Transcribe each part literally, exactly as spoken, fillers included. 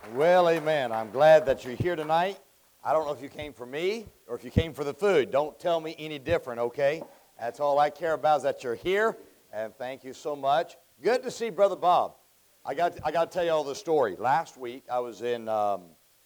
Well, amen. I'm glad that you're here tonight. I don't know if you came for me or if you came for the food. Don't tell me any different, okay? That's all I care about is that you're here, and thank you so much. Good to see Brother Bob. I got I got to tell you all the story. Last week I was in um,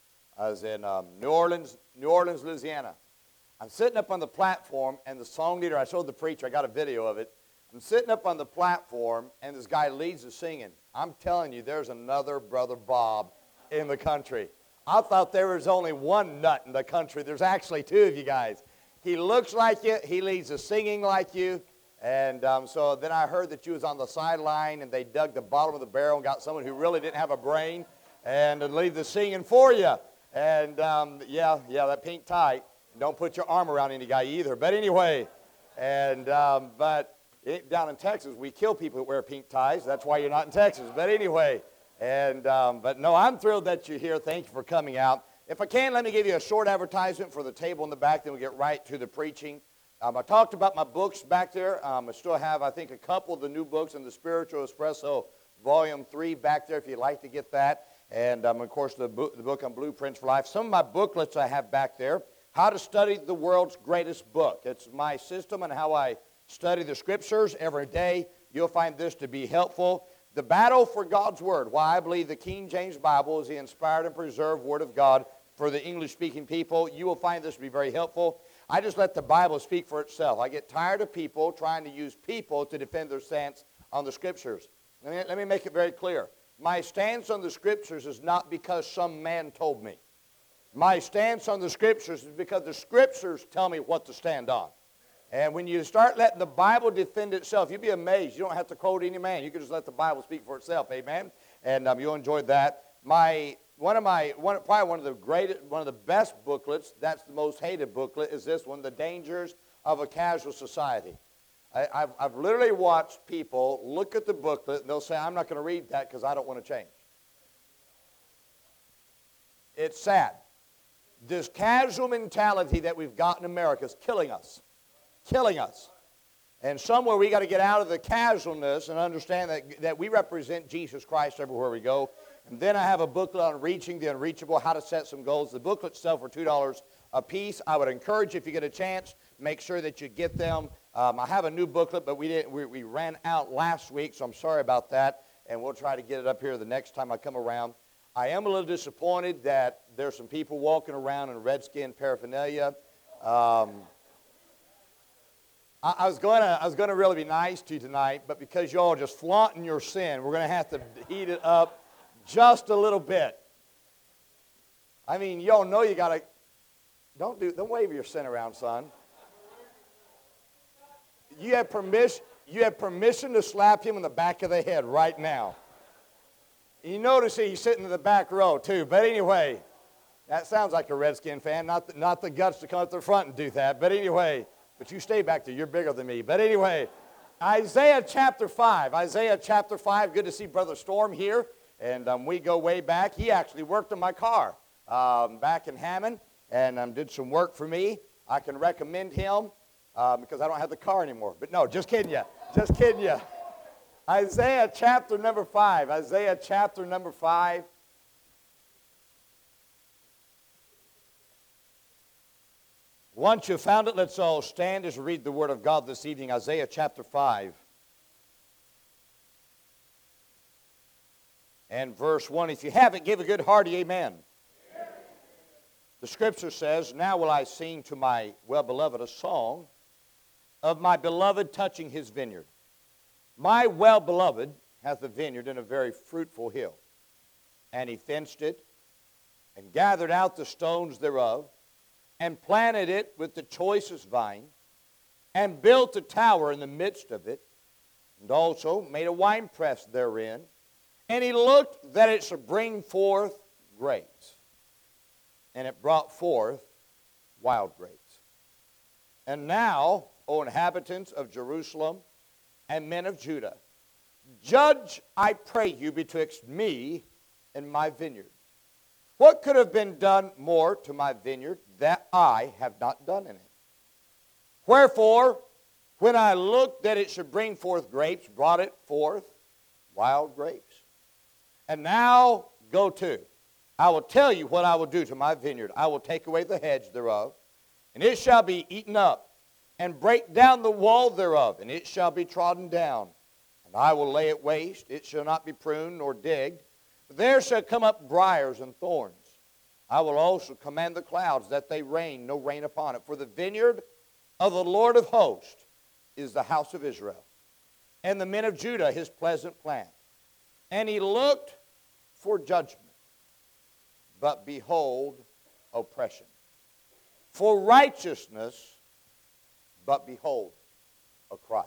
I was in um, New Orleans, New Orleans, Louisiana. I'm sitting up on the platform, and the song leader, I showed the preacher, I got a video of it. I'm sitting up on the platform, and this guy leads the singing. I'm telling you, there's another Brother Bob in the country. I thought there was only one nut in the country. There's actually two of you guys. He looks like you. He leads the singing like you. And um, so then I heard that you was on the sideline, and they dug the bottom of the barrel and got someone who really didn't have a brain and to lead the singing for you. And um, yeah, yeah, that pink tie. Don't put your arm around any guy either. But anyway, and um, but it, down in Texas, we kill people who wear pink ties. That's why you're not in Texas. But anyway. And, um, but no, I'm thrilled that you're here. Thank you for coming out. If I can, let me give you a short advertisement for the table in the back, then we'll get right to the preaching. Um, I talked about my books back there. Um, I still have, I think, a couple of the new books in the Spiritual Espresso Volume three back there if you'd like to get that. And, um, of course, the, book, the book on Blueprints for Life. Some of my booklets I have back there. How to Study the World's Greatest Book. It's my system and how I study the Scriptures every day. You'll find this to be helpful. The Battle for God's Word, why I believe the King James Bible is the inspired and preserved Word of God for the English-speaking people. You will find this to be very helpful. I just let the Bible speak for itself. I get tired of people trying to use people to defend their stance on the Scriptures. Let me, let me make it very clear. My stance on the Scriptures is not because some man told me. My stance on the Scriptures is because the Scriptures tell me what to stand on. And when you start letting the Bible defend itself, you'll be amazed. You don't have to quote any man. You can just let the Bible speak for itself. Amen. And um, you'll enjoy that. My one of my one probably one of the greatest, one of the best booklets. That's the most hated booklet. Is this one? The Dangers of a Casual Society. I, I've I've literally watched people look at the booklet and they'll say, "I'm not going to read that because I don't want to change." It's sad. This casual mentality that we've got in America is killing us. Killing us. And somewhere we got to get out of the casualness and understand that, that we represent Jesus Christ everywhere we go. And then I have a booklet on reaching the unreachable, how to set some goals. The booklets sell for two dollars a piece. I would encourage you, if you get a chance, make sure that you get them. Um, I have a new booklet, but we didn't. We, we ran out last week, so I'm sorry about that. And we'll try to get it up here the next time I come around. I am a little disappointed that there's some people walking around in redskin paraphernalia. Um, I was going to I was going to really be nice to you tonight, but because y'all are just flaunting your sin, we're going to have to heat it up just a little bit. I mean, y'all know you got to, don't do, don't wave your sin around, son. You have permission, you have permission to slap him in the back of the head right now. You notice he's sitting in the back row too, but anyway, that sounds like a Redskin fan, not the, not the guts to come up the front and do that, but anyway. But you stay back there. You're bigger than me. But anyway, Isaiah chapter five. Isaiah chapter five. Good to see Brother Storm here. And um, we go way back. He actually worked on my car um, back in Hammond and um, did some work for me. I can recommend him um, because I don't have the car anymore. But no, just kidding you. Just kidding you. Isaiah chapter number five. Isaiah chapter number five. Once you've found it, let's all stand as we read the Word of God this evening, Isaiah chapter five. And verse one. If you have it, give a good hearty amen. Amen. The Scripture says, "Now will I sing to my well-beloved a song of my beloved touching his vineyard. My well-beloved hath a vineyard in a very fruitful hill. And he fenced it, and gathered out the stones thereof, and planted it with the choicest vine, and built a tower in the midst of it, and also made a winepress therein. And he looked that it should bring forth grapes. And it brought forth wild grapes. And now, O inhabitants of Jerusalem and men of Judah, judge, I pray you, betwixt me and my vineyard. What could have been done more to my vineyard that I have not done in it? Wherefore, when I looked that it should bring forth grapes, brought it forth wild grapes. And now go to. I will tell you what I will do to my vineyard. I will take away the hedge thereof, and it shall be eaten up, and break down the wall thereof, and it shall be trodden down. And I will lay it waste, it shall not be pruned nor digged. But there shall come up briars and thorns. I will also command the clouds that they rain, no rain upon it. For the vineyard of the Lord of hosts is the house of Israel, and the men of Judah his pleasant plant. And he looked for judgment, but behold, oppression. For righteousness, but behold, a cry.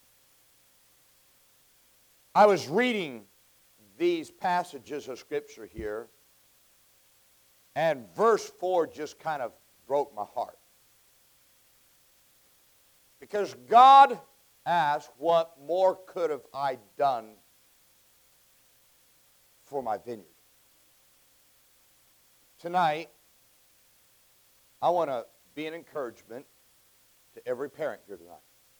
I was reading these passages of Scripture here, and verse four just kind of broke my heart. Because God asked, what more could have I done for my vineyard? Tonight, I want to be an encouragement to every parent here tonight.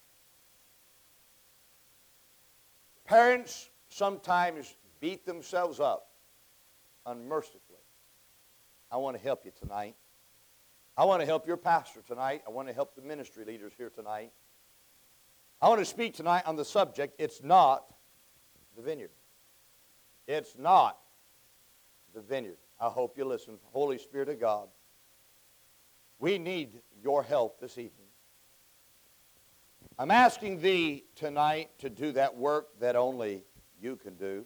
Parents sometimes beat themselves up unmercifully. I want to help you tonight. I want to help your pastor tonight. I want to help the ministry leaders here tonight. I want to speak tonight on the subject, it's not the vineyard. It's not the vineyard. I hope you listen. Holy Spirit of God, we need your help this evening. I'm asking thee tonight to do that work that only you can do.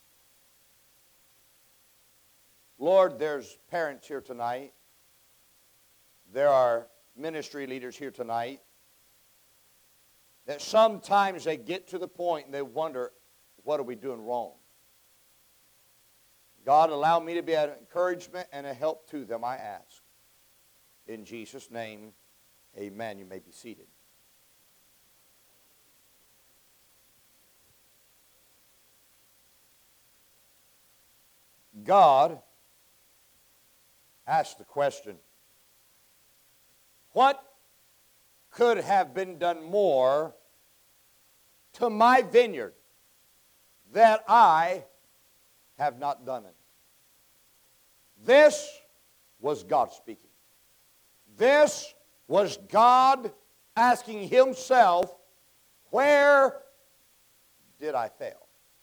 Lord, there's parents here tonight. There are ministry leaders here tonight that sometimes they get to the point and they wonder, what are we doing wrong? God, allow me to be an encouragement and a help to them, I ask. In Jesus' name, amen. You may be seated. God asked the question, what could have been done more to my vineyard that I have not done it? This was God speaking. This was God asking himself, where did I fail?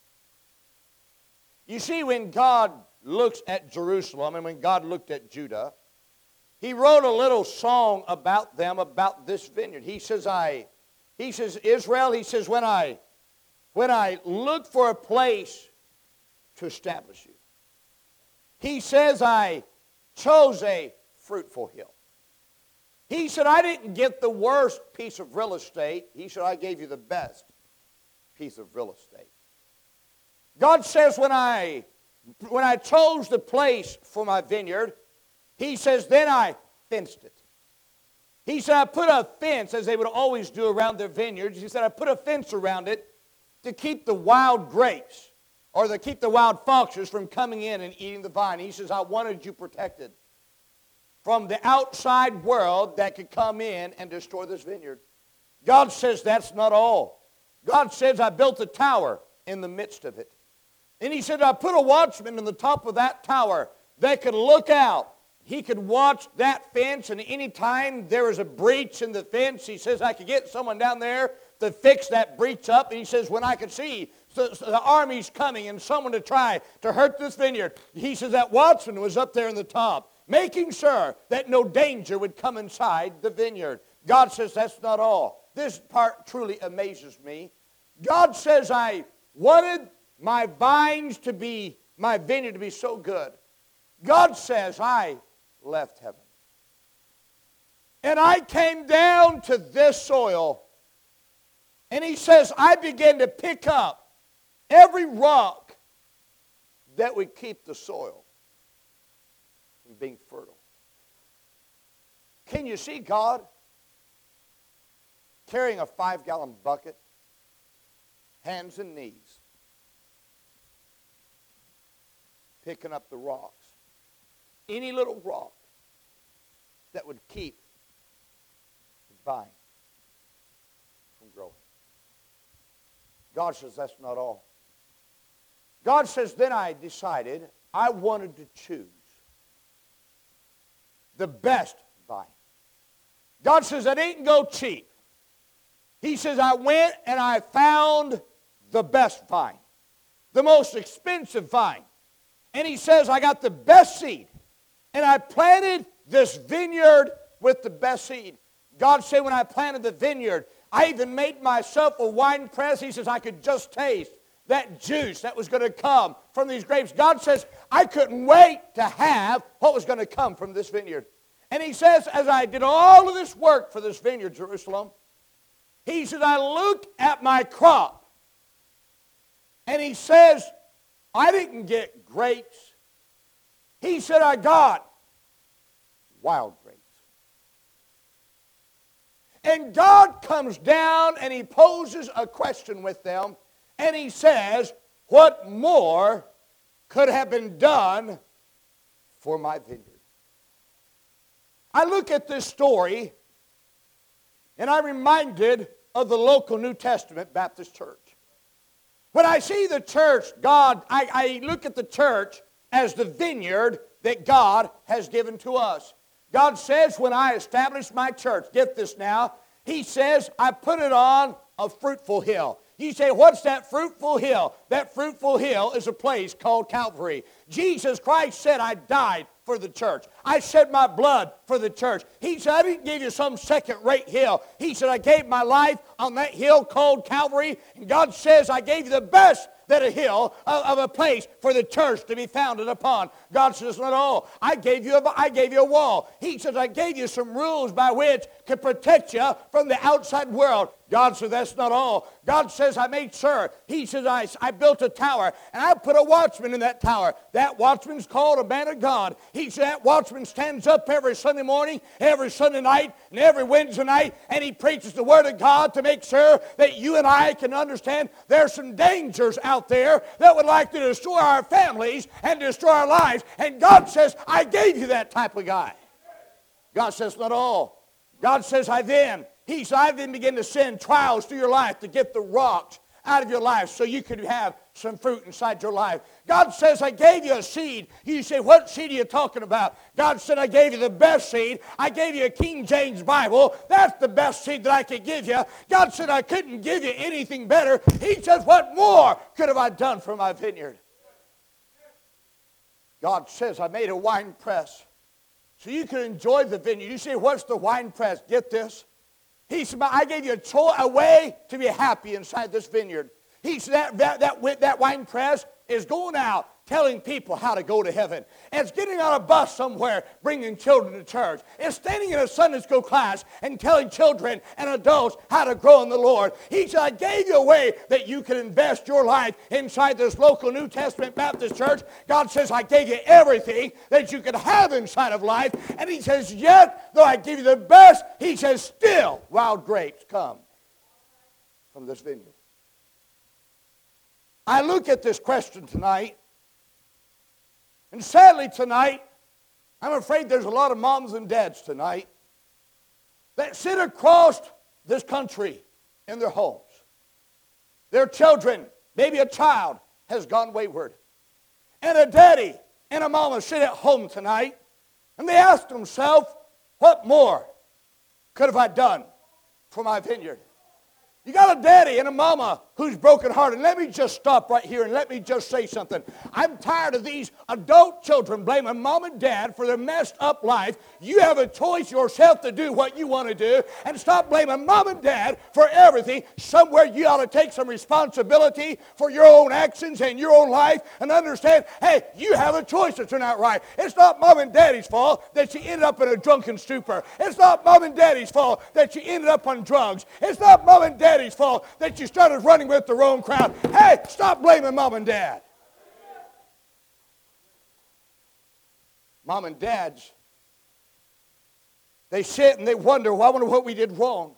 You see, when God looks at Jerusalem and when God looked at Judah, he wrote a little song about them, about this vineyard. He says, I, he says, Israel, he says, when I, when I looked for a place to establish you, he says, I chose a fruitful hill. He said, I didn't get the worst piece of real estate. He said, I gave you the best piece of real estate. God says, when I, when I chose the place for my vineyard, he says, then I fenced it. He said, I put a fence, as they would always do around their vineyards. He said, I put a fence around it to keep the wild grapes or to keep the wild foxes from coming in and eating the vine. He says, I wanted you protected from the outside world that could come in and destroy this vineyard. God says that's not all. God says, I built a tower in the midst of it. And he said, I put a watchman in the top of that tower that could look out. He could watch that fence, and any time there was a breach in the fence, he says, I could get someone down there to fix that breach up. And he says, when I could see so, so the army's coming and someone to try to hurt this vineyard, he says that watchman was up there in the top, making sure that no danger would come inside the vineyard. God says that's not all. This part truly amazes me. God says, I wanted my vines to be, my vineyard to be so good. God says, I left heaven. And I came down to this soil. And he says, I began to pick up every rock that would keep the soil from being fertile. Can you see God carrying a five-gallon bucket, hands and knees, picking up the rocks? Any little rock that would keep the vine from growing. God says that's not all. God says, then I decided I wanted to choose the best vine. God says, I didn't go cheap. He says, I went and I found the best vine, the most expensive vine. And he says, I got the best seed. And I planted this vineyard with the best seed. God said, when I planted the vineyard, I even made myself a wine press. He says, I could just taste that juice that was going to come from these grapes. God says, I couldn't wait to have what was going to come from this vineyard. And he says, as I did all of this work for this vineyard, Jerusalem, he says, I looked at my crop. And he says, I didn't get grapes. He said, I got wild grapes. And God comes down and he poses a question with them. And he says, what more could have been done for my vineyard? I look at this story and I'm reminded of the local New Testament Baptist church. When I see the church, God, I, I look at the church as the vineyard that God has given to us. God says, when I establish my church, get this now, he says, I put it on a fruitful hill. You say, what's that fruitful hill? That fruitful hill is a place called Calvary. Jesus Christ said, I died for the church. I shed my blood for the church. He said, I didn't give you some second-rate hill. He said, I gave my life on that hill called Calvary. And God says, I gave you the best that a hill of, of a place for the church to be founded upon. God says, not all. I gave you a, I gave you a wall. He says, I gave you some rules by which to protect you from the outside world. God says, that's not all. God says, I made sure. He says, I, I built a tower, and I put a watchman in that tower. That watchman's called a man of God. He said, that watchman stands up every Sunday morning, every Sunday night, and every Wednesday night, and he preaches the Word of God to make sure that you and I can understand there's some dangers out there that would like to destroy our families and destroy our lives. And God says, I gave you that type of guy. God says, not all. God says, I then... He said, I then begin to send trials through your life to get the rocks out of your life so you could have some fruit inside your life. God says, I gave you a seed. You say, what seed are you talking about? God said, I gave you the best seed. I gave you a King James Bible. That's the best seed that I could give you. God said, I couldn't give you anything better. He says, what more could have I done for my vineyard? God says, I made a wine press so you can enjoy the vineyard. You say, what's the wine press? Get this. He said, I gave you a, cho- a way to be happy inside this vineyard. He said, that, that, that, that wine press is going out telling people how to go to heaven. And it's getting on a bus somewhere bringing children to church. It's standing in a Sunday school class and telling children and adults how to grow in the Lord. He said, I gave you a way that you can invest your life inside this local New Testament Baptist church. God says, I gave you everything that you could have inside of life. And he says, yet, though I give you the best, he says, still wild grapes come from this vineyard. I look at this question tonight, and sadly tonight, I'm afraid there's a lot of moms and dads tonight that sit across this country in their homes. Their children, maybe a child, has gone wayward. And a daddy and a mama sit at home tonight, and they ask themselves, what more could have I done for my vineyard? You got a daddy and a mama who's brokenhearted. Let me just stop right here and let me just say something. I'm tired of these adult children blaming mom and dad for their messed up life. You have a choice yourself to do what you want to do, and stop blaming mom and dad for everything. Somewhere you ought to take some responsibility for your own actions and your own life and understand, hey, you have a choice to turn out right. It's not mom and daddy's fault that you ended up in a drunken stupor. It's not mom and daddy's fault that you ended up on drugs. It's not mom and daddy's fault that you started running with the wrong crowd. Hey, stop blaming mom and dad. Mom and dads, they sit and they wonder, well, I wonder what we did wrong.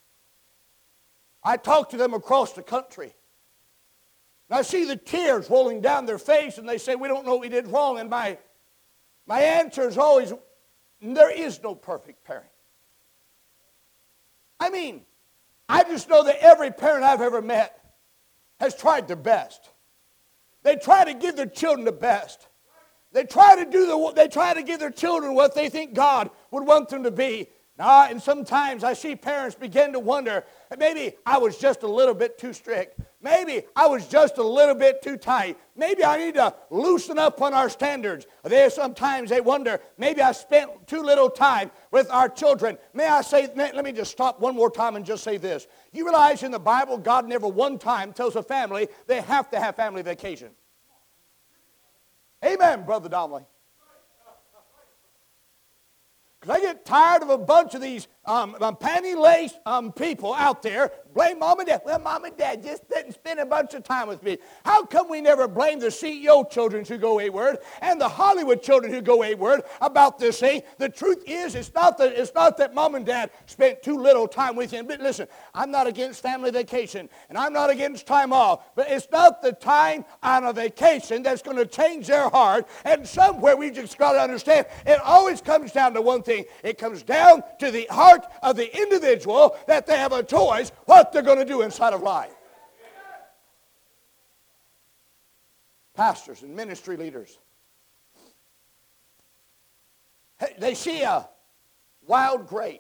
I talk to them across the country. And I see the tears rolling down their face, and they say, we don't know what we did wrong. And my, my answer is always, there is no perfect parent. I mean, I just know that every parent I've ever met has tried their best. They try to give their children the best. They try to do the, they try to give their children what they think God would want them to be. Now, and sometimes I see parents begin to wonder, maybe I was just a little bit too strict. Maybe I was just a little bit too tight. Maybe I need to loosen up on our standards. They sometimes they wonder, maybe I spent too little time with our children. May I say, let me just stop one more time and just say this. You realize in the Bible, God never one time tells a family they have to have family vacation. Amen, Brother Domley. Because I get tired of a bunch of these um, um, panty-laced um, people out there blame mom and dad. Well, mom and dad just didn't spend a bunch of time with me. How come we never blame the C E O children who go wayward and the Hollywood children who go wayward about this thing? The truth is, it's not that, it's not that mom and dad spent too little time with you. But listen, I'm not against family vacation, and I'm not against time off, but it's not the time on a vacation that's going to change their heart. And somewhere we just got to understand, it always comes down to one thing. It comes down to the heart of the individual that they have a choice what they're going to do inside of life. Pastors and ministry leaders, they see a wild grape,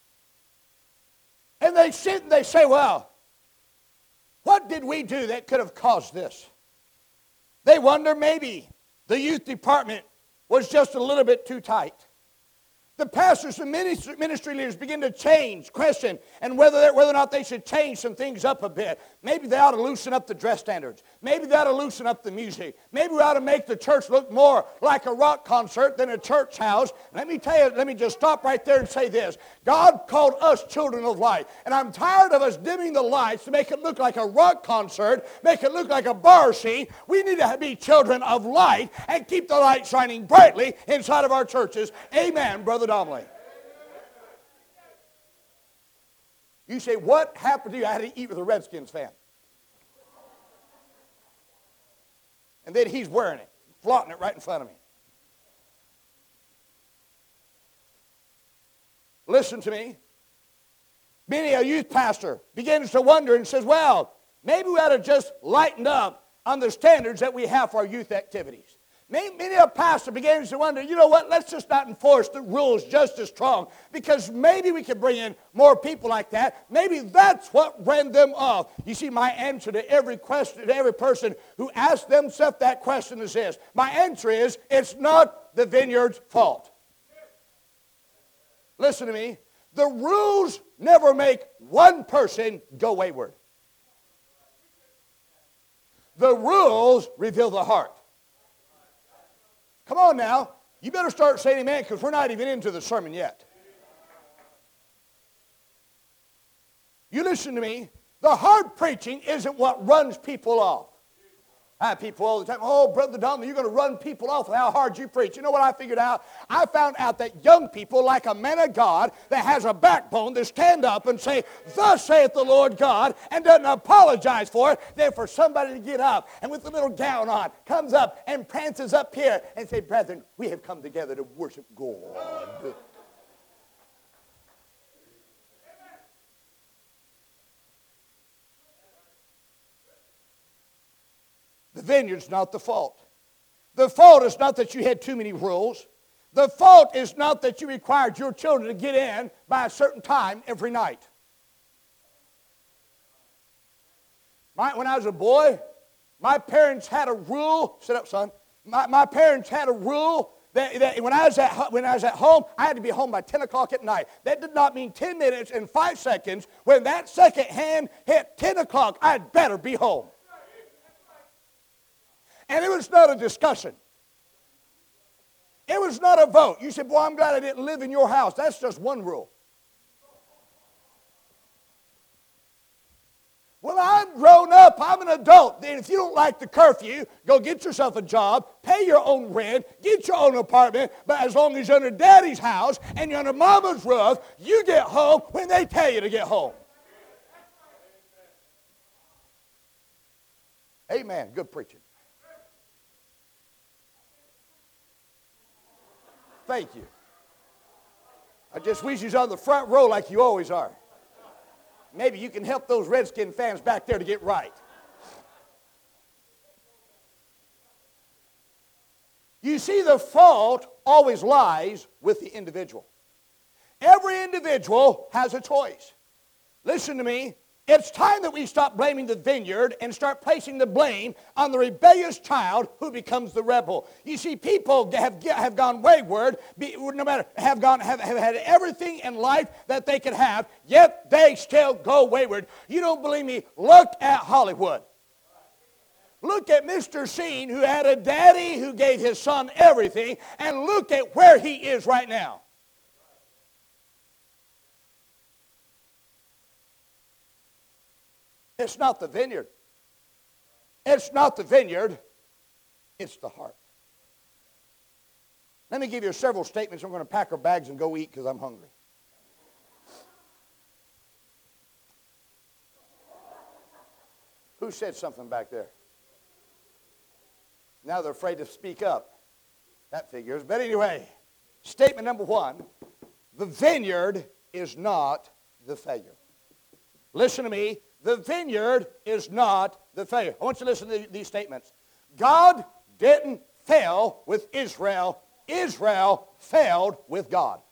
and they sit and they say, well, what did we do that could have caused this? They wonder maybe the youth department was just a little bit too tight. The pastors and ministry, ministry leaders begin to change, question, and whether, whether or not they should change some things up a bit. Maybe they ought to loosen up the dress standards. Maybe they ought to loosen up the music. Maybe we ought to make the church look more like a rock concert than a church house. Let me tell you, let me just stop right there and say this. God called us children of light, and I'm tired of us dimming the lights to make it look like a rock concert, make it look like a bar scene. We need to be children of light and keep the light shining brightly inside of our churches. Amen, Brother Domley. You say, what happened to you? I had to eat with a Redskins fan. And then he's wearing it, flaunting it right in front of me. Listen to me. Many a youth pastor begins to wonder and says, well, maybe we ought to just lighten up on the standards that we have for our youth activities. Many a pastor begins to wonder, you know what, let's just not enforce the rules just as strong, because maybe we could bring in more people like that. Maybe that's what ran them off. You see, my answer to every question, to every person who asks themselves that question is this. My answer is, it's not the vineyard's fault. Listen to me. The rules never make one person go wayward. The rules reveal the heart. Come on now. You better start saying amen, because we're not even into the sermon yet. You listen to me. The hard preaching isn't what runs people off. I have people all the time, oh, Brother Domley, you're going to run people off with how hard you preach. You know what I figured out? I found out that young people like a man of God that has a backbone that stand up and say, thus saith the Lord God, and doesn't apologize for it. Then for somebody to get up and with a little gown on, comes up and prances up here and say, brethren, we have come together to worship God. The vineyard's not the fault. The fault is not that you had too many rules. The fault is not that you required your children to get in by a certain time every night. My, when I was a boy, my parents had a rule. Sit up, son. My, my parents had a rule that, that when, I was at, when I was at home, I had to be home by ten o'clock at night. That did not mean ten minutes and five seconds. When that second hand hit ten o'clock, I'd better be home. And it was not a discussion. It was not a vote. You said, boy, I'm glad I didn't live in your house. That's just one rule. Well, I'm grown up. I'm an adult. Then if you don't like the curfew, go get yourself a job, pay your own rent, get your own apartment. But as long as you're under daddy's house and you're under mama's roof, you get home when they tell you to get home. Amen. Good preaching. Thank you. I just wish you was on the front row like you always are. Maybe you can help those Redskin fans back there to get right. You see, the fault always lies with the individual. Every individual has a choice. Listen to me. It's time that we stop blaming the vineyard and start placing the blame on the rebellious child who becomes the rebel. You see, people have, have gone wayward, be, no matter, have, gone, have, have had everything in life that they could have, yet they still go wayward. You don't believe me? Look at Hollywood. Look at Mister Scene, who had a daddy who gave his son everything, and look at where he is right now. It's not the vineyard. It's not the vineyard. It's the heart. Let me give you several statements. I'm going to pack our bags and go eat because I'm hungry. Who said something back there? Now they're afraid to speak up. That figures. But anyway, statement number one, the vineyard is not the failure. Listen to me. The vineyard is not the failure. I want you to listen to these statements. God didn't fail with Israel. Israel failed with God.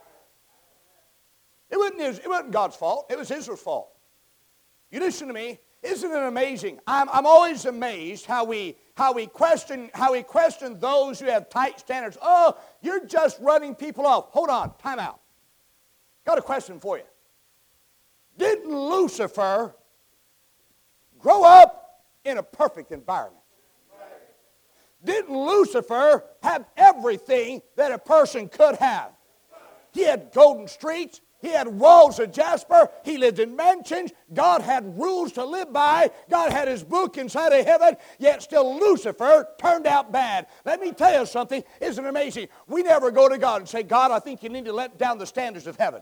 It wasn't, it wasn't God's fault. It was Israel's fault. You listen to me. Isn't it amazing? I'm, I'm always amazed how we, how, we question, how we question those who have tight standards. Oh, you're just running people off. Hold on. Time out. Got a question for you. Didn't Lucifer grow up in a perfect environment? Didn't Lucifer have everything that a person could have? He had golden streets. He had walls of jasper. He lived in mansions. God had rules to live by. God had his book inside of heaven. Yet still Lucifer turned out bad. Let me tell you something. Isn't it amazing? We never go to God and say, God, I think you need to let down the standards of heaven.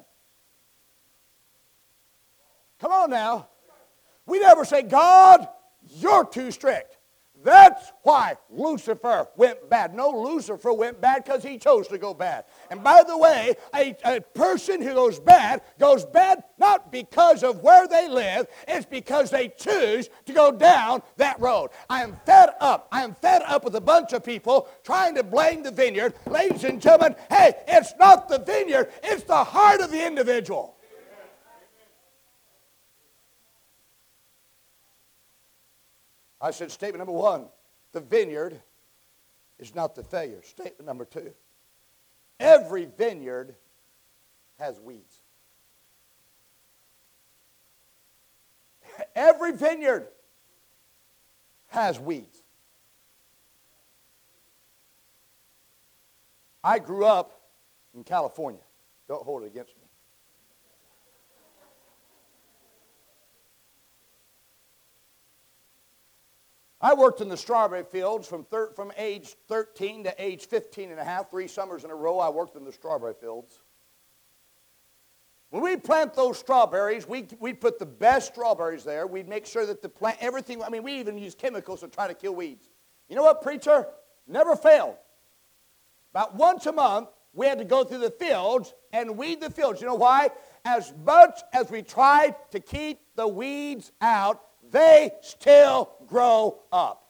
Come on now. We never say, God, you're too strict. That's why Lucifer went bad. No, Lucifer went bad because he chose to go bad. And by the way, a, a person who goes bad goes bad not because of where they live. It's because they choose to go down that road. I am fed up. I am fed up with a bunch of people trying to blame the vineyard. Ladies and gentlemen, hey, it's not the vineyard. It's the heart of the individual. I said statement number one, the vineyard is not the failure. Statement number two, every vineyard has weeds. Every vineyard has weeds. I grew up in California. Don't hold it against me. I worked in the strawberry fields from, thir- from age thirteen to age fifteen and a half. Three summers in a row I worked in the strawberry fields. When we plant those strawberries, we, we'd put the best strawberries there. We'd make sure that the plant, everything, I mean, we even use chemicals to try to kill weeds. You know what, preacher? Never failed. About once a month, we had to go through the fields and weed the fields. You know why? As much as we tried to keep the weeds out, they still grow up.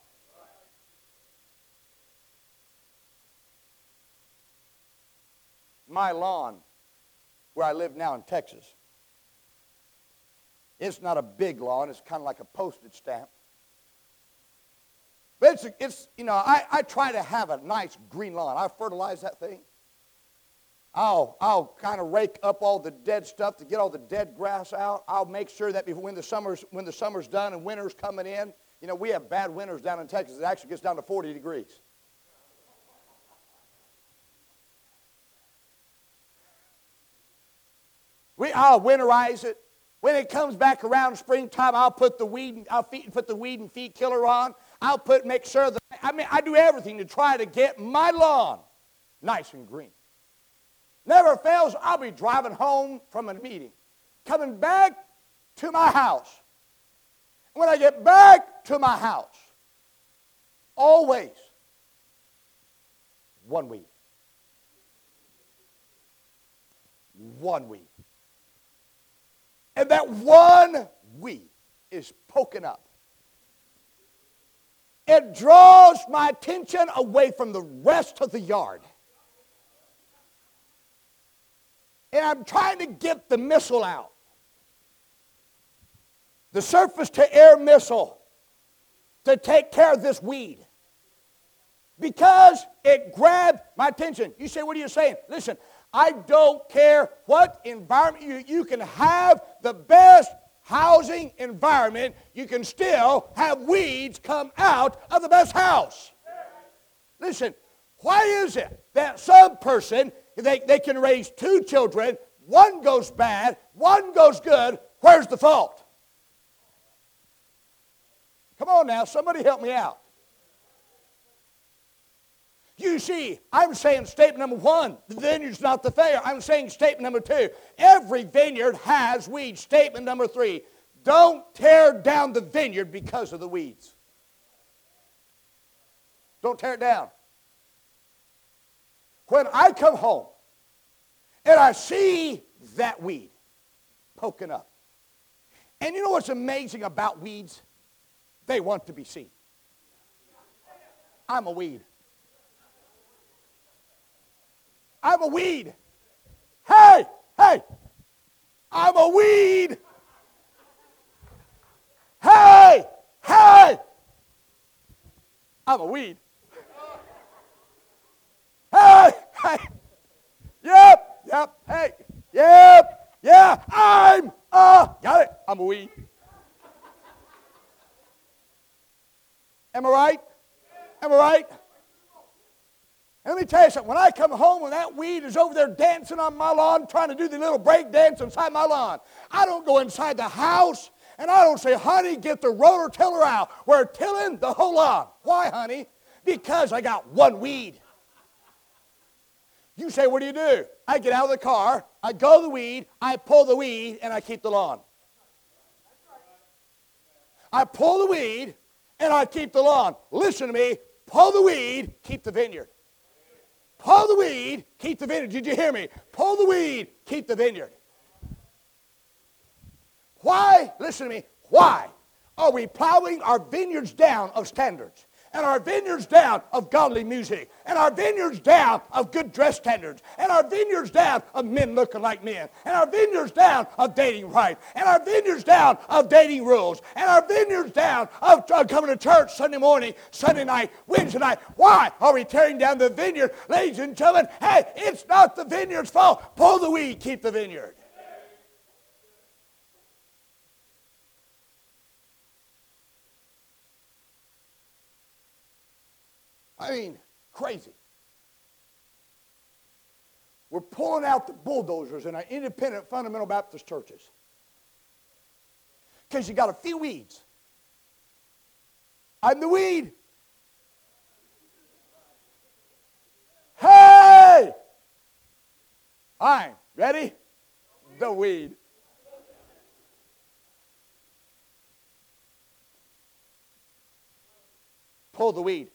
My lawn, where I live now in Texas, it's not a big lawn. It's kind of like a postage stamp. But it's, it's you know, I, I try to have a nice green lawn. I fertilize that thing. I'll, I'll kind of rake up all the dead stuff to get all the dead grass out. I'll make sure that before, when the summer's when the summer's done and winter's coming in, you know, we have bad winters down in Texas. It actually gets down to forty degrees. We, I'll winterize it. When it comes back around springtime, I'll put the weed, I'll feed, put the weed and feed killer on. I'll put make sure that I mean I do everything to try to get my lawn nice and green. Never fails, I'll be driving home from a meeting, coming back to my house. When I get back to my house, always one weed. One weed. And that one weed is poking up. It draws my attention away from the rest of the yard. And I'm trying to get the missile out. The surface-to-air missile to take care of this weed. Because it grabbed my attention. You say, what are you saying? Listen, I don't care what environment you, you can have the best housing environment, you can still have weeds come out of the best house. Listen, why is it that some person, they, they can raise two children, one goes bad, one goes good, where's the fault? Come on now, somebody help me out. You see, I'm saying statement number one, the vineyard's not the failure. I'm saying statement number two, every vineyard has weeds. Statement number three, don't tear down the vineyard because of the weeds. Don't tear it down. When I come home and I see that weed poking up, and you know what's amazing about weeds? They want to be seen. I'm a weed. I'm a weed. Hey, hey, I'm a weed. Hey, hey, I'm a weed. Hey, hey, yep, yep, hey, yep, yeah, I'm, uh, got it, I'm a weed. Am I right? Am I right? And let me tell you something. When I come home and that weed is over there dancing on my lawn, trying to do the little break dance inside my lawn, I don't go inside the house and I don't say, honey, get the roller tiller out. We're tilling the whole lawn. Why, honey? Because I got one weed. You say, what do you do? I get out of the car, I go to the weed, I pull the weed, and I keep the lawn. I pull the weed, and I keep the lawn. Listen to me. Pull the weed, keep the vineyard. Pull the weed, keep the vineyard. Did you hear me? Pull the weed, keep the vineyard. Why, listen to me, why are we plowing our vineyards down of standards? And our vineyards down of godly music, and our vineyards down of good dress standards, and our vineyards down of men looking like men, and our vineyards down of dating right, and our vineyards down of dating rules, and our vineyards down of uh, coming to church Sunday morning, Sunday night, Wednesday night. Why are we tearing down the vineyard? Ladies and gentlemen, hey, it's not the vineyard's fault. Pull the weed, keep the vineyard. I mean, crazy. We're pulling out the bulldozers in our independent fundamental Baptist churches because you got a few weeds. I'm the weed. Hey! I'm, ready? The weed. Pull the weed.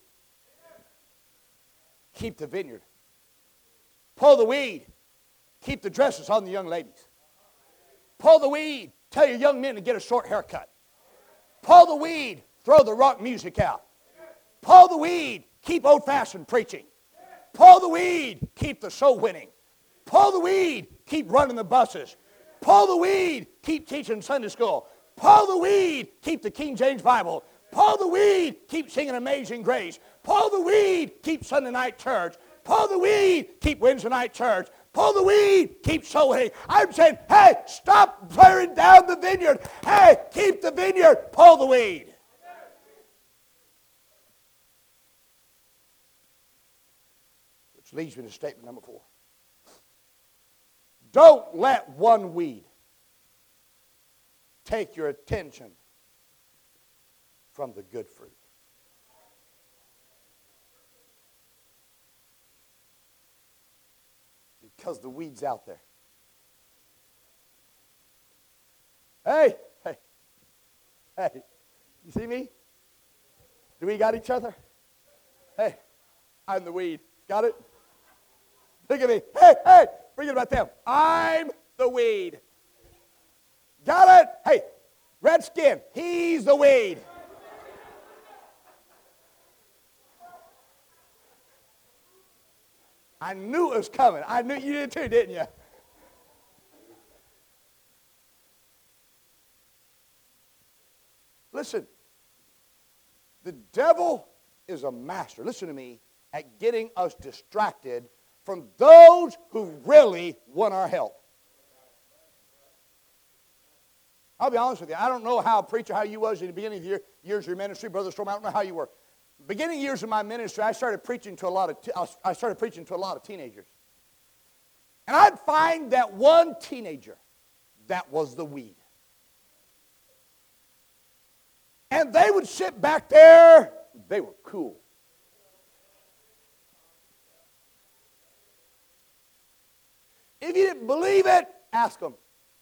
Keep the vineyard. Pull the weed. Keep the dresses on the young ladies. Pull the weed. Tell your young men to get a short haircut. Pull the weed. Throw the rock music out. Pull the weed. Keep old-fashioned preaching. Pull the weed. Keep the soul winning. Pull the weed. Keep running the buses. Pull the weed. Keep teaching Sunday school. Pull the weed. Keep the King James Bible. Pull the weed. Keep singing Amazing Grace. Pull the weed, keep Sunday night church. Pull the weed, keep Wednesday night church. Pull the weed, keep soul winning. I'm saying, hey, stop tearing down the vineyard. Hey, keep the vineyard, pull the weed. Which leads me to statement number four. Don't let one weed take your attention from the good fruit. Because the weed's out there. Hey, hey, hey, you see me? Do we got each other? Hey, I'm the weed. Got it? Look at me. Hey, hey, forget about them. I'm the weed. Got it? Hey, Redskin, he's the weed. I knew it was coming. I knew you did too, didn't you? Listen, the devil is a master, listen to me, at getting us distracted from those who really want our help. I'll be honest with you. I don't know how, preacher, how you was in the beginning of the year, years of your ministry, Brother Storm. I don't know how you were. Beginning years of my ministry, I started preaching to a lot of te- I started preaching to a lot of teenagers, and I'd find that one teenager that was the weed, and they would sit back there. They were cool. If you didn't believe it, ask them.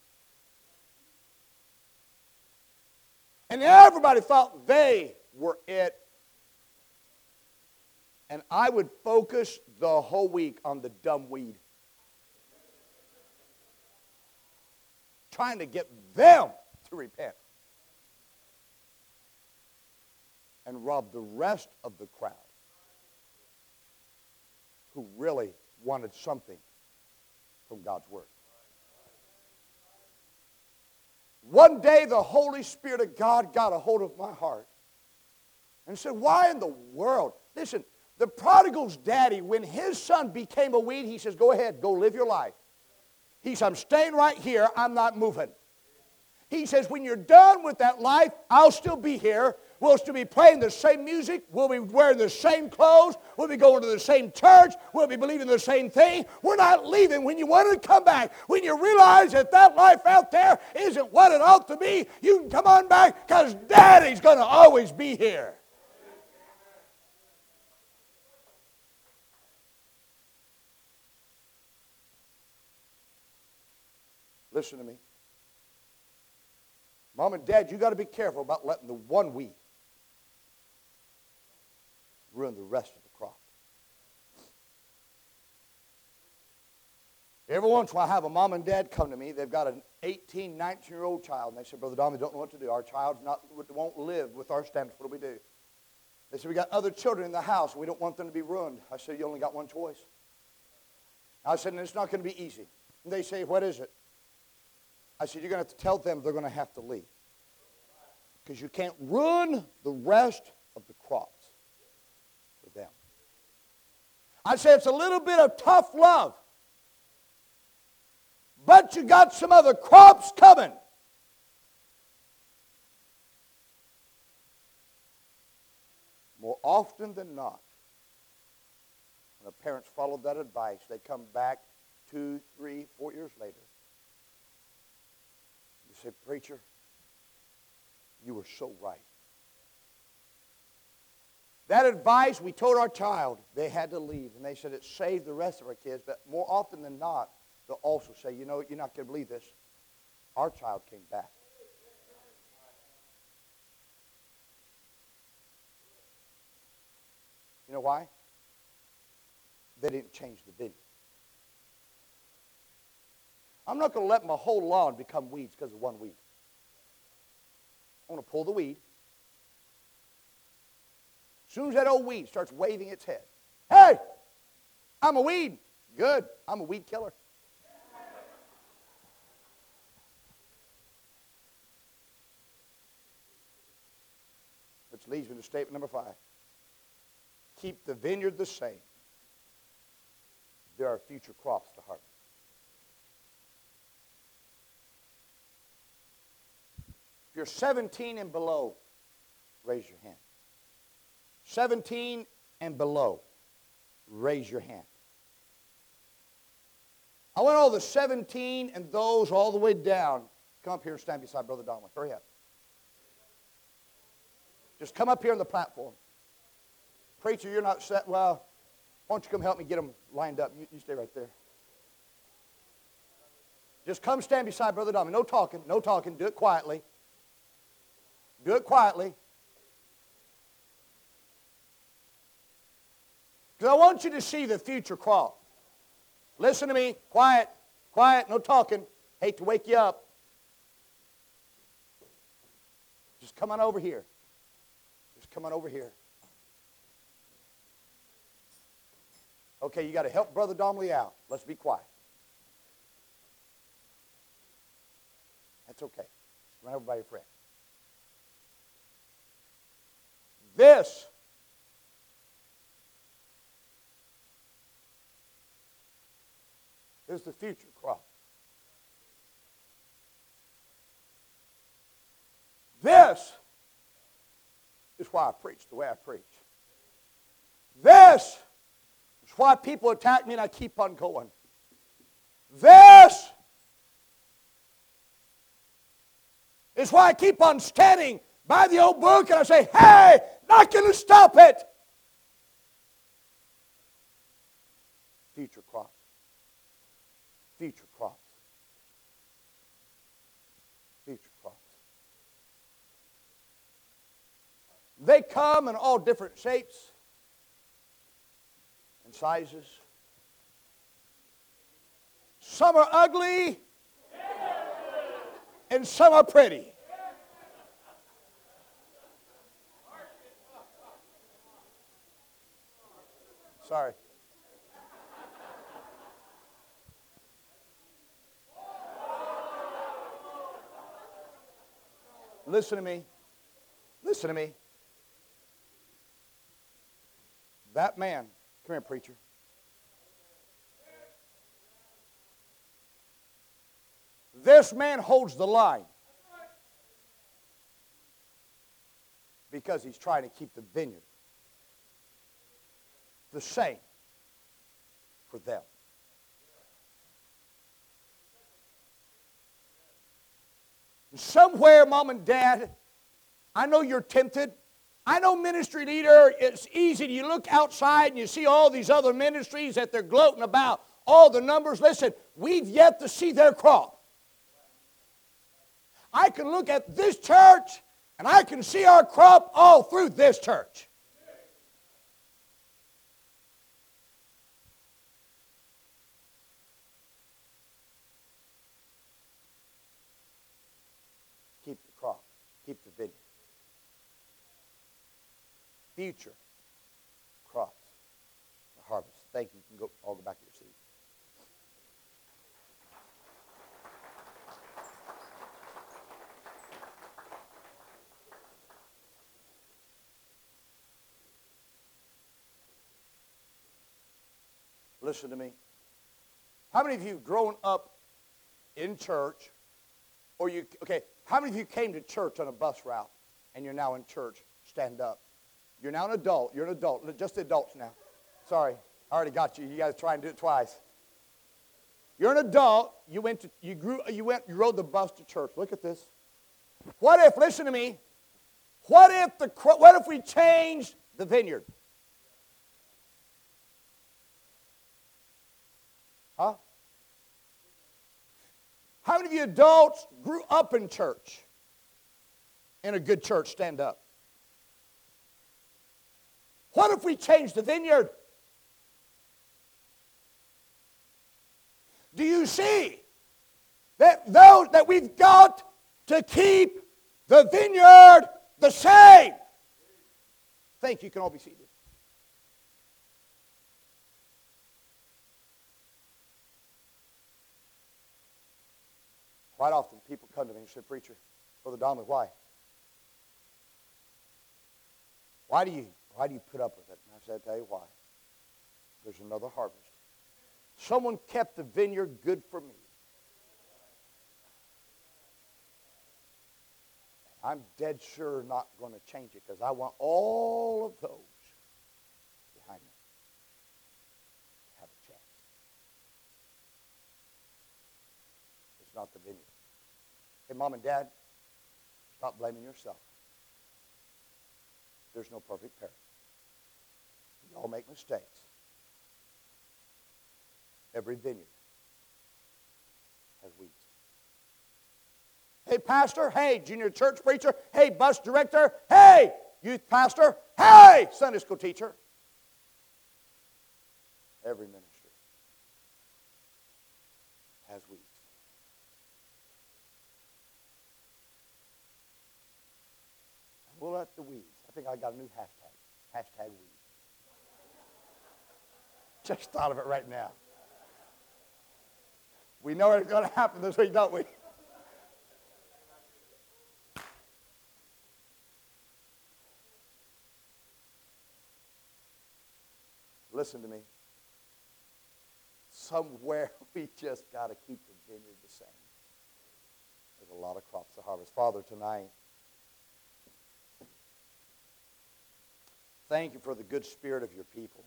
And everybody thought they were it. And I would focus the whole week on the dumb weed, trying to get them to repent and rob the rest of the crowd who really wanted something from God's Word. One day the Holy Spirit of God got a hold of my heart and said, why in the world? Listen, the prodigal's daddy, when his son became a weed, he says, go ahead, go live your life. He says, I'm staying right here, I'm not moving. He says, when you're done with that life, I'll still be here. We'll still be playing the same music. We'll be wearing the same clothes. We'll be going to the same church. We'll be believing the same thing. We're not leaving. When you want to come back, when you realize that that life out there isn't what it ought to be, you can come on back because Daddy's going to always be here. Listen to me. Mom and Dad, you got to be careful about letting the one weed ruin the rest of the crop. Every once in a while I have a mom and dad come to me. They've got an eighteen, nineteen-year-old child. And they said, Brother Don, we don't know what to do. Our child not, won't live with our standards. What do we do? They said, we got other children in the house. We don't want them to be ruined. I said, you only got one choice. I said, and it's not going to be easy. And they say, what is it? I said, you're going to have to tell them they're going to have to leave. Because you can't ruin the rest of the crops for them. I said, it's a little bit of tough love. But you got some other crops coming. More often than not, when the parents followed that advice, they come back two, three, four years later. You say, preacher, you were so right. That advice, we told our child they had to leave. And they said it saved the rest of our kids. But more often than not, they'll also say, you know, you're not going to believe this. Our child came back. You know why? They didn't change the vineyard. I'm not going to let my whole lawn become weeds because of one weed. I'm going to pull the weed. As soon as that old weed starts waving its head, hey, I'm a weed. Good, I'm a weed killer. Which leads me to statement number five. Keep the vineyard the same. There are future crops to harvest. If you're seventeen and below, raise your hand. seventeen and below, raise your hand. I want all the seventeen and those all the way down. Come up here and stand beside Brother Donley. Hurry up. Just come up here on the platform. Preacher, you're not set. Well, why don't you come help me get them lined up? You, you stay right there. Just come stand beside Brother Donley. No talking, no talking. Do it quietly. Do it quietly. Because I want you to see the future crop. Listen to me. Quiet. Quiet. No talking. Hate to wake you up. Just come on over here. Just come on over here. Okay, you got to help Brother Donnelly out. Let's be quiet. That's okay. Run over by your friend. This is the future crop. This is why I preach the way I preach. This is why people attack me and I keep on going. This is why I keep on standing by the old book and I say, hey, not going to stop it. Future crops. Future crops. Future crops. They come in all different shapes and sizes. Some are ugly and some are pretty. Sorry. Listen to me. Listen to me. That man, come here, preacher. This man holds the line because he's trying to keep the vineyard the same for them. Somewhere, Mom and Dad, I know you're tempted. I know ministry leader, it's easy. You look outside and you see all these other ministries that they're gloating about, all the numbers. Listen, we've yet to see their crop. I can look at this church and I can see our crop all through this church. Keep the crop. Keep the vineyard. Future crops. The harvest. Thank you. You can go, all go back to your seat. Listen to me. How many of you have grown up in church, or you, okay, how many of you came to church on a bus route and you're now in church? Stand up. You're now an adult. You're an adult. Just adults now. Sorry. I already got you. You got to try and do it twice. You're an adult. You went to, you grew, you went, you rode the bus to church. Look at this. What if, listen to me, what if the, what if we changed the vineyard? Huh? How many of you adults grew up in church? In a good church, stand up. What if we changed the vineyard? Do you see that those that we've got to keep the vineyard the same? Thank you. You can all be seated. Quite often people come to me and say, preacher, Brother Donnelly, why? Why do you why do you put up with it? And I said, I'll tell you why. There's another harvest. Someone kept the vineyard good for me. I'm dead sure not going to change it because I want all of those behind me to have a chance. It's not the vineyard. Hey, Mom and Dad, stop blaming yourself. There's no perfect parent. We all make mistakes. Every vineyard has weeds. Hey, pastor. Hey, junior church preacher. Hey, bus director. Hey, youth pastor. Hey, Sunday school teacher. Every ministry has weeds. And we'll let the weeds. I think I got a new hashtag. Hashtag weeds. just thought of it right now. We know it's going to happen this week, don't we? Listen to me. Somewhere we just got to keep the vineyard the same. There's a lot of crops to harvest. Father, tonight, thank you for the good spirit of your people.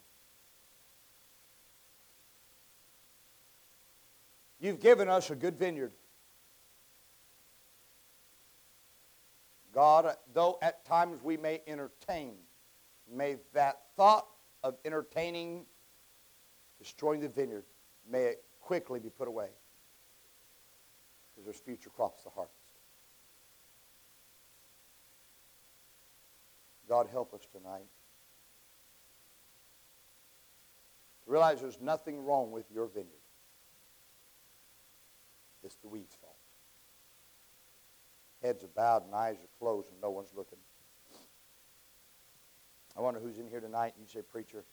You've given us a good vineyard. God, though at times we may entertain, may that thought of entertaining, destroying the vineyard, may it quickly be put away. Because there's future crops to harvest. God, help us tonight to realize there's nothing wrong with your vineyard. It's the weed's fault. Heads are bowed and eyes are closed and no one's looking. I wonder who's in here tonight and you say, preacher,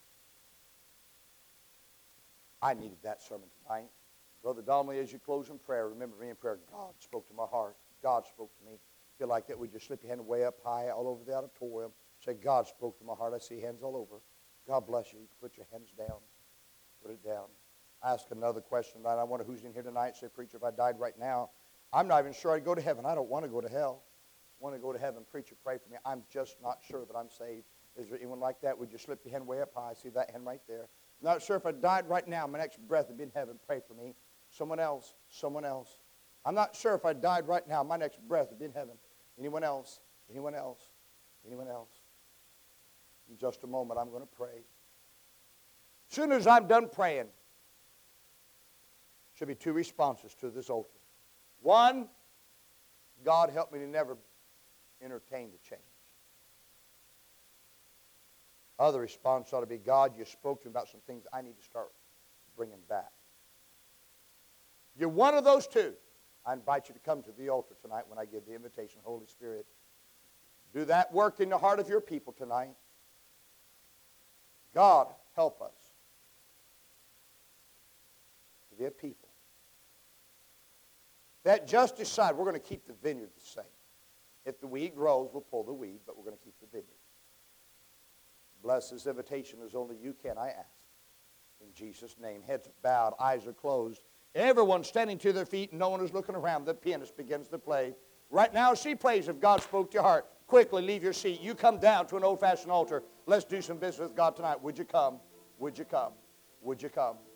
I needed that sermon tonight. Brother Donnelly, as you close in prayer, remember me in prayer. God spoke to my heart. God spoke to me. Feel like that, would you slip your hand way up high all over the auditorium? Say, God spoke to my heart. I see hands all over. God bless you. You can put your hands down. Put it down. Ask another question tonight. I wonder who's in here tonight. Say, preacher, if I died right now, I'm not even sure I'd go to heaven. I don't want to go to hell. I want to go to heaven. Preacher, pray for me. I'm just not sure that I'm saved. Is there anyone like that? Would you slip your hand way up high? I see that hand right there. Not sure if I died right now, my next breath would be in heaven. Pray for me. Someone else. Someone else. I'm not sure if I died right now, my next breath would be in heaven. Anyone else? Anyone else? Anyone else? In just a moment, I'm going to pray. As soon as I'm done praying, should be two responses to this altar. One, God help me to never entertain the change. Other response ought to be, God, you spoke to me about some things I need to start bringing back. You're one of those two. I invite you to come to the altar tonight when I give the invitation. Holy Spirit, do that work in the heart of your people tonight. God, help us to be a people that just decide we're going to keep the vineyard the same. If the weed grows, we'll pull the weed, but we're going to keep the vineyard. Bless this invitation as only you can, I ask. In Jesus' name, heads bowed, eyes are closed. Everyone standing to their feet and no one is looking around. The pianist begins to play. Right now, she plays. If God spoke to your heart, quickly leave your seat. You come down to an old-fashioned altar. Let's do some business with God tonight. Would you come? Would you come? Would you come?